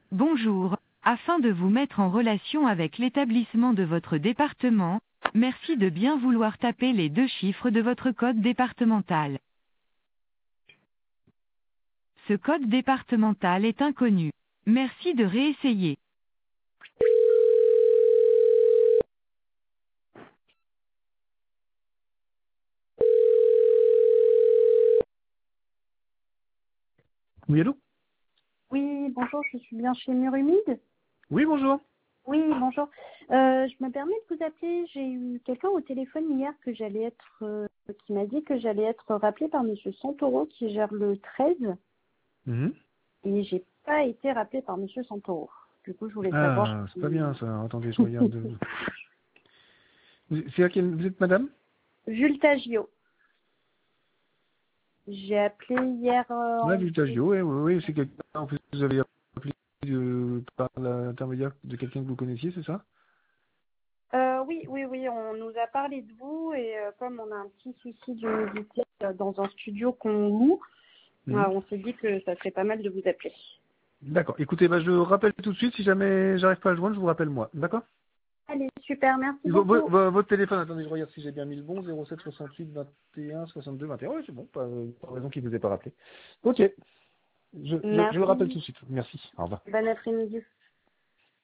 Bonjour. Afin de vous mettre en relation avec l'établissement de votre département, merci de bien vouloir taper les 2 chiffres de votre code départemental. Ce code départemental est inconnu. Merci de réessayer. Oui, allô? Oui, bonjour, je suis bien chez Mur Humide. Oui, bonjour. Oui, bonjour. Je me permets de vous appeler. J'ai eu quelqu'un au téléphone hier qui m'a dit que j'allais être rappelé par Monsieur Santoro qui gère le 13 Mhm. et j'ai pas été rappelé par Monsieur Santoro. Du coup, je voulais savoir. Ah, c'est pas bien ça. Attendez, je regarde. C'est à quelle... Vous êtes madame? Jules Tagio. J'ai appelé hier. Ouais, Vultagio, oui, oui, oui, c'est quelqu'un. En plus, vous avez appelé par l'intermédiaire de quelqu'un que vous connaissiez, c'est ça? Oui, oui, oui, on nous a parlé de vous et comme on a un petit souci d'humidité dans un studio qu'on loue, Mhm. on s'est dit que ça serait pas mal de vous appeler. D'accord. Écoutez, bah, je rappelle tout de suite. Si jamais j'arrive pas à le joindre, je vous rappelle moi. D'accord? Allez, super, merci beaucoup. Votre téléphone, attendez, je regarde si j'ai bien mis le bon. 07 68 21 62 21. Oui, c'est bon. Pas raison qu'il ne vous ait pas rappelé. Ok. Je le rappelle tout Merci. de suite. Merci. Au revoir. Bon après-midi.